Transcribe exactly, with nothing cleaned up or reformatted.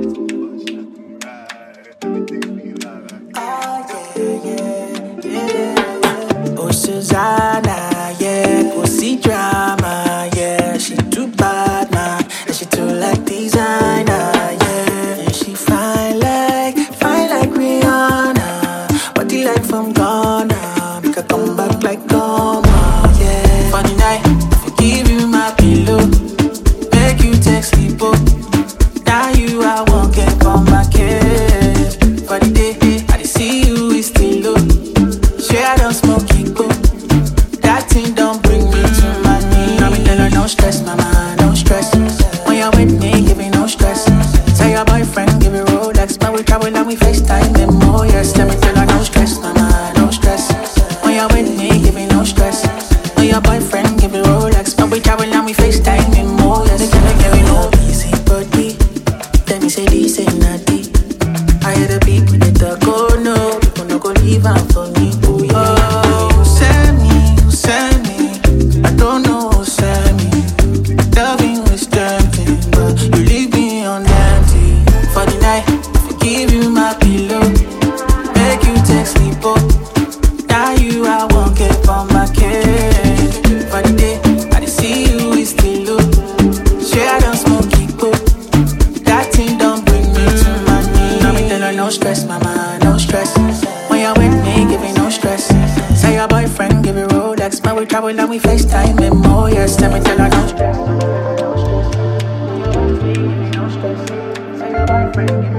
Oh, Susanna, yeah, pussy drama, yeah. She too bad, man, and she too like designer, yeah. And she fine like, fine like Rihanna, body like from Ghana, make her come back like Goma, yeah. Funny night, I give you my pillow, make you take sleep, oh. Now you I won't get on my case. For the day, I did see you is still low. Swear I don't smoke it, go. That thing don't bring me to my knees. Now me tell her no stress, mama, no stress. When you're with me, give me no stress. Tell your boyfriend, give me Rolex. But we travel and we FaceTime them, oh yes. Let me tell her no stress, mama, no stress. When you're with me, give me no stress. When your boyfriend, give me Rolex. But we travel and we FaceTime them, oh yes. They gonna give me no easy body. Then me say this ain't naughty. I hear the beat with the talk, oh no. People no go leave out for me, oh yeah. Oh, you send me, you send me. I don't know who sent me. Loving was tempting, but you leave me on empty. For the night, I give you my pillow, make you take sleep, oh. Now you I won't get on my case. For the day, I did see you is still low. Swear I don't smoke it, go. That thing don't bring me to my knees. Now me tell her no stress, mama, no stress. When you're with me, give me no stress. Say your boyfriend, give me Rolex. Man, we travel and we FaceTime him, oh yes. Let me tell her no stress. When you're with me, give me no stress. Say your boyfriend, give me